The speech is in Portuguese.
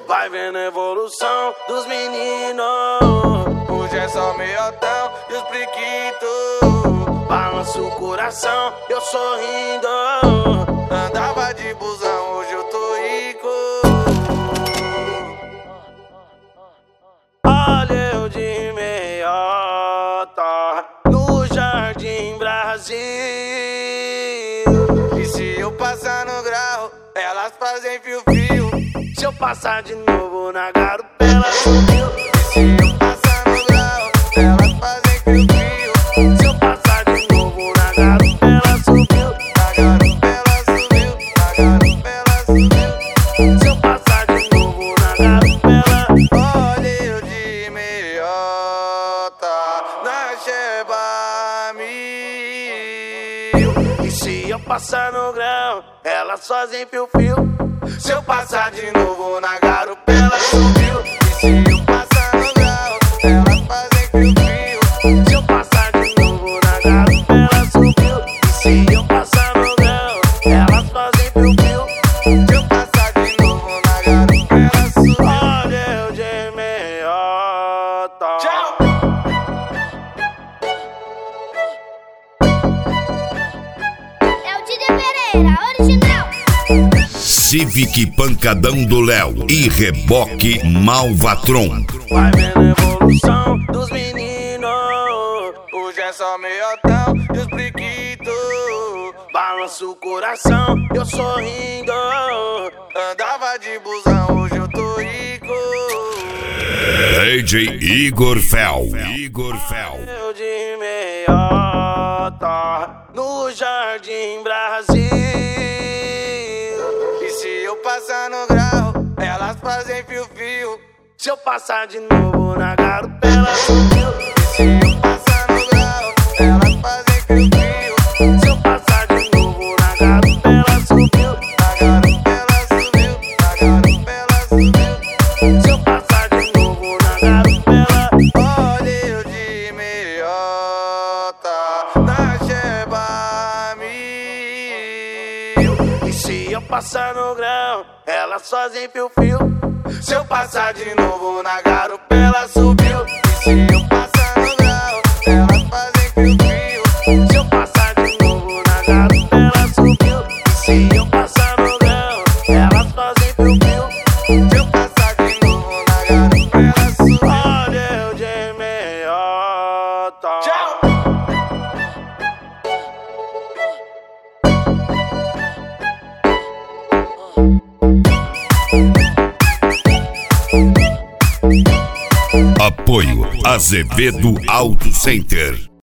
Vai vendo a evolução dos meninos. Hoje é só meiotão e os priquitos. Balança o coração, eu sorrindo. Andava de busão, hoje eu tô rico. Olha eu de meiota no Jardim Brasil. E se eu passar no grau, elas fazem fio-fio. Se eu passar de novo na garupa, ela subiu. Se eu passar no grau, elas fazem fio-fio. Se eu passar de novo na garupa, ela subiu. Na garupa ela subiu, na garupa ela subiu. Se eu passar de novo na garupa, ela... Olha eu de meiota na Sheba Mil. E se eu passar no grão, elas fazem fio-fio. Se eu passar de novo na garupa, ela subiu. E se eu passar no grau, elas fazem fio-fio. Se eu passar de novo na garupa, ela subiu. E se eu passar no grão, elas fazem fio-fio. Se eu passar de novo na garupa, ela subiu. Olha eu de meiota. Tchau! É o Didi Pereira, original. Civic Pancadão do Léo e Reboque Malvatron. Vai vendo a evolução dos meninos. Hoje é só meiotão e os priquitos. Balança o coração, eu sorrindo. Andava de busão, hoje eu tô rico. DJ Igor Fel. Igor Fel. Eu de meiota no Jardim Brasil. E se eu passar no grau, elas fazem fio-fio. Se eu passar de novo na garupa, ela subiu. E se eu passar no grau, elas fazem fio-fio. Se eu passar de novo na garupa, ela subiu. Na garupa ela subiu, na garupa ela subiu. Se eu passar de novo na garupa, ela... Olha eu de meiota na Sheba Mil. E se eu passar no grão, elas fazem fio-fio. Se eu passar de novo na garupa, ela subiu. E se eu passar no grau, elas fazem fio-fio. Se eu passar de novo na garupa, ela subiu. E se eu passar no grão, elas fazem fio-fio. Se eu passar de novo na garupa, ela subiu. Olha eu de meiota. Tchau! Apoio Azevedo Auto Center.